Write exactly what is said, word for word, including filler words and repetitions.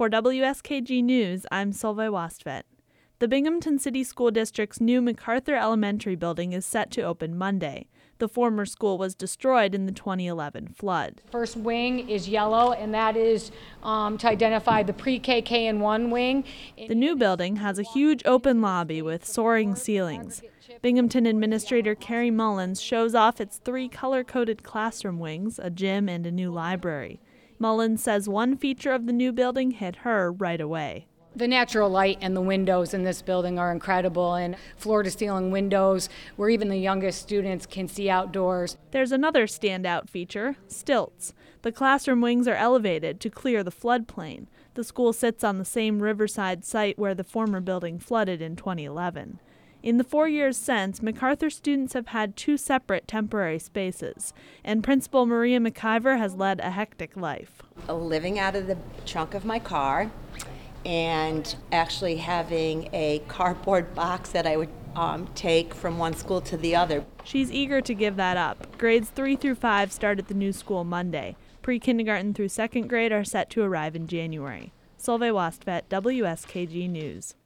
For W S K G News, I'm Solveig Wastvedt. The Binghamton City School District's new MacArthur Elementary building is set to open Monday. The former school was destroyed in the twenty eleven flood. First wing is yellow, and that is um, to identify the pre-K, K and one wing. The new building has a huge open lobby with soaring ceilings. Binghamton Administrator Carrie Mullins shows off its three color-coded classroom wings, a gym, and a new library. Mullins says one feature of the new building hit her right away. The natural light and the windows in this building are incredible, and floor-to-ceiling windows where even the youngest students can see outdoors. There's another standout feature, stilts. The classroom wings are elevated to clear the floodplain. The school sits on the same riverside site where the former building flooded in twenty eleven. In the four years since, MacArthur students have had two separate temporary spaces, and Principal Maria McIver has led a hectic life. Living out of the trunk of my car, and actually having a cardboard box that I would um, take from one school to the other. She's eager to give that up. Grades three through five start at the new school Monday. Pre-kindergarten through second grade are set to arrive in January. Solveig Wastvedt, W S K G News.